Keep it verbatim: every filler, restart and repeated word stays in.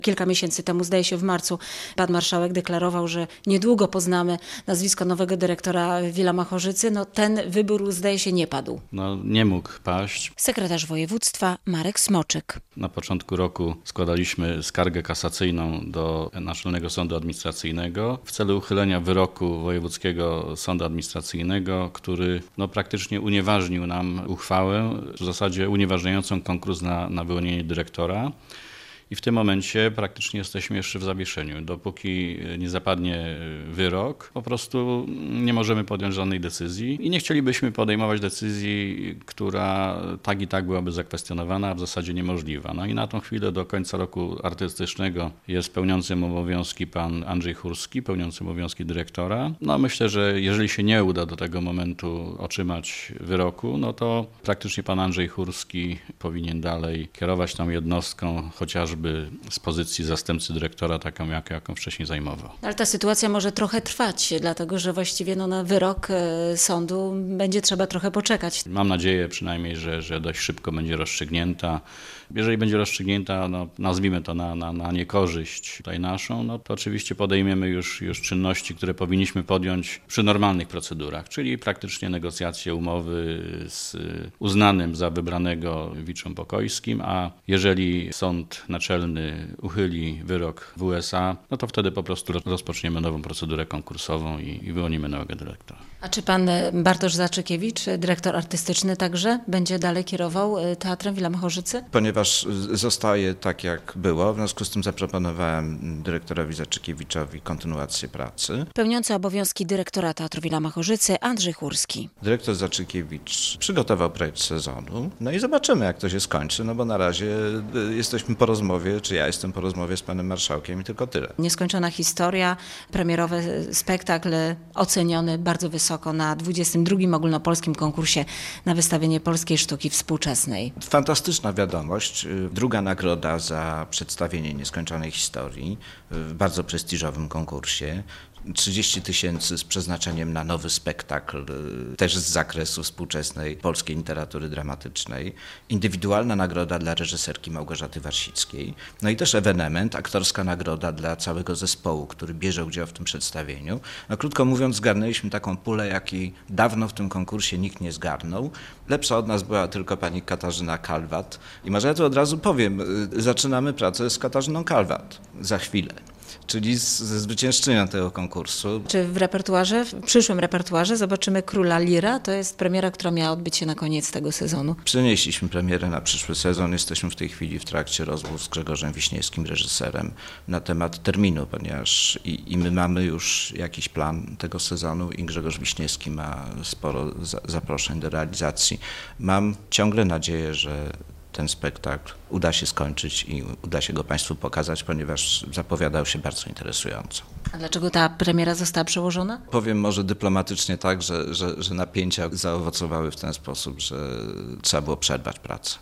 Kilka miesięcy temu, zdaje się w marcu, pan marszałek deklarował, że niedługo poznamy nazwisko nowego dyrektora Villa Machorzycy. No ten wybór, zdaje się, nie padł. No nie mógł paść. Sekretarz województwa Marek Smoczyk. Na początku roku składaliśmy skargę kasacyjną do Naczelnego Sądu Administracyjnego w celu uchylenia wyroku Wojewódzkiego Sądu Administracyjnego, który no, praktycznie unieważnił nam uchwałę, w zasadzie unieważniającą konkurs na, na wyłonienie dyrektora. I w tym momencie praktycznie jesteśmy jeszcze w zawieszeniu. Dopóki nie zapadnie wyrok, po prostu nie możemy podjąć żadnej decyzji i nie chcielibyśmy podejmować decyzji, która tak i tak byłaby zakwestionowana, a w zasadzie niemożliwa. No i na tą chwilę do końca roku artystycznego jest pełniącym obowiązki pan Andrzej Chórski, pełniącym obowiązki dyrektora. No myślę, że jeżeli się nie uda do tego momentu otrzymać wyroku, no to praktycznie pan Andrzej Chórski powinien dalej kierować tą jednostką, chociażby z pozycji zastępcy dyrektora, taką jak, jaką wcześniej zajmował. Ale ta sytuacja może trochę trwać, dlatego że właściwie no, na wyrok sądu będzie trzeba trochę poczekać. Mam nadzieję przynajmniej, że, że dość szybko będzie rozstrzygnięta. Jeżeli będzie rozstrzygnięta, no, nazwijmy to na, na, na niekorzyść tutaj naszą, no to oczywiście podejmiemy już, już czynności, które powinniśmy podjąć przy normalnych procedurach, czyli praktycznie negocjacje umowy z uznanym za wybranego Wiczą Pokojskim, a jeżeli sąd naczelny uchyli wyrok w U S A, no to wtedy po prostu rozpoczniemy nową procedurę konkursową i, i wyłonimy nowego dyrektora. A czy pan Bartosz Zaczykiewicz, dyrektor artystyczny, także będzie dalej kierował Teatrem Villa Machorzycy? Ponieważ zostaje tak, jak było, w związku z tym zaproponowałem dyrektorowi Zaczykiewiczowi kontynuację pracy. Pełniący obowiązki dyrektora Teatru Villa Machorzycy Andrzej Chórski. Dyrektor Zaczykiewicz przygotował projekt sezonu, no i zobaczymy, jak to się skończy, no bo na razie jesteśmy po rozmowie, czy ja jestem po rozmowie z panem marszałkiem i tylko tyle. Nieskończona historia, premierowy spektakl oceniony bardzo wysoko na dwudziestym drugim ogólnopolskim konkursie na wystawienie polskiej sztuki współczesnej. Fantastyczna wiadomość. Druga nagroda za przedstawienie nieskończonej historii w bardzo prestiżowym konkursie. trzydzieści tysięcy z przeznaczeniem na nowy spektakl, też z zakresu współczesnej polskiej literatury dramatycznej. Indywidualna nagroda dla reżyserki Małgorzaty Warsickiej. No i też ewenement, aktorska nagroda dla całego zespołu, który bierze udział w tym przedstawieniu. No krótko mówiąc, zgarnęliśmy taką pulę, jakiej dawno w tym konkursie nikt nie zgarnął. Lepsza od nas była tylko pani Katarzyna Kalwat. I może ja tu od razu powiem, zaczynamy pracę z Katarzyną Kalwat za chwilę. Czyli ze zwyciężczynią tego konkursu. Czy w repertuarze, w przyszłym repertuarze zobaczymy Króla Lira? To jest premiera, która miała odbyć się na koniec tego sezonu. Przenieśliśmy premierę na przyszły sezon. Jesteśmy w tej chwili w trakcie rozmów z Grzegorzem Wiśniewskim, reżyserem, na temat terminu, ponieważ i, i my mamy już jakiś plan tego sezonu i Grzegorz Wiśniewski ma sporo za, zaproszeń do realizacji. Mam ciągle nadzieję, że ten spektakl uda się skończyć i uda się go Państwu pokazać, ponieważ zapowiadał się bardzo interesująco. A dlaczego ta premiera została przełożona? Powiem może dyplomatycznie tak, że, że, że napięcia zaowocowały w ten sposób, że trzeba było przerwać pracę.